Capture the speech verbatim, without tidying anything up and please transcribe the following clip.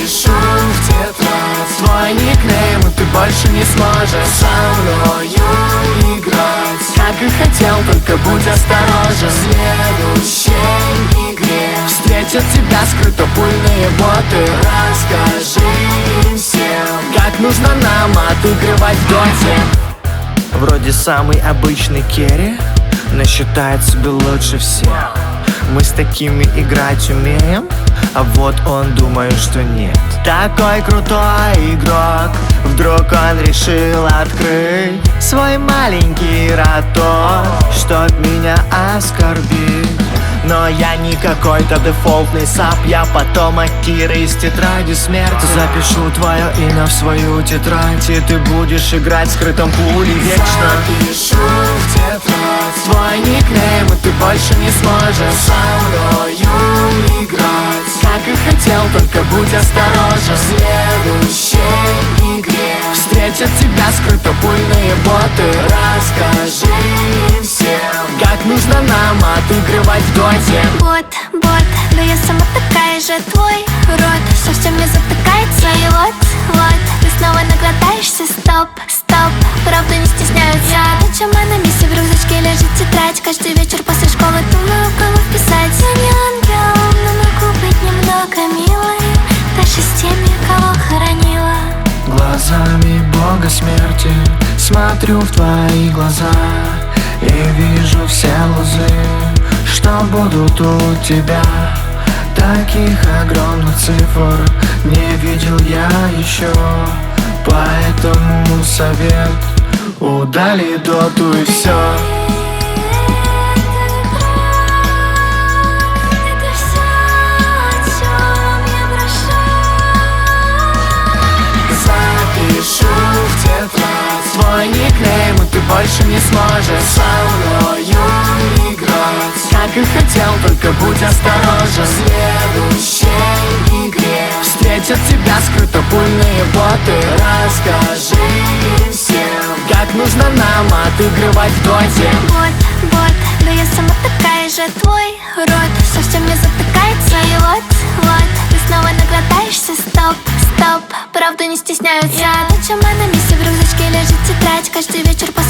Запишу в тетрадь твой никнейм, и ты больше не сможешь со мною играть, как и хотел, только будь осторожен. В следующей игре встретят тебя скрытопульные боты. Расскажи им всем, как нужно нам отыгрывать в доте. Вроде самый обычный керри, но считает себя лучше всех. Мы с такими играть умеем, а вот он думает, что нет. Такой крутой игрок, вдруг он решил открыть свой маленький роток, чтоб меня оскорбить. Но я не какой-то дефолтный сап, я потомок Киры из тетради смерти. Запишу твое имя в свою тетрадь, и ты будешь играть скрытым пулей вечно. Запишу в тетрадь твой никнейм, и ты больше не сможешь со мною играть, как и хотел, только будь осторожен. В следующей игре встретят тебя скрытопульные боты. Расскажи им всем, как нужно нам отыгрывать в доте. Бот, бот, да я сама такая же. Твой рот совсем не затыкается. И вот, вот, ты снова наглотаешься. Стоп, стоп, правда не стесняются. Я ночью на месте, в рюкзачке лежит тетрадь. Каждый вечер после школы думаю, кого вписать. Я не ангел, но могу быть немного милой, даже с теми, кого хоронила. Глазами бога смерти смотрю в твои глаза и вижу все лузы, что будут у тебя. Таких огромных цифр не видел я еще, поэтому совет: удали доту и все. Запишу в тетрадь твой никнейм, и ты больше не сможешь со мною играть, как и хотел, только будь осторожен. В следующей игре встретят тебя скрытопульные боты. Расскажи им всем, как нужно нам отыгрывать в доте. Бот, бот, да я сама такая же. Твой рот совсем не затыкается. И вот, вот, ты снова наглотаешься. Стоп, стоп, правда не стесняются. Я ночью на месте, в рюкзачке лежит тетрадь. Каждый вечер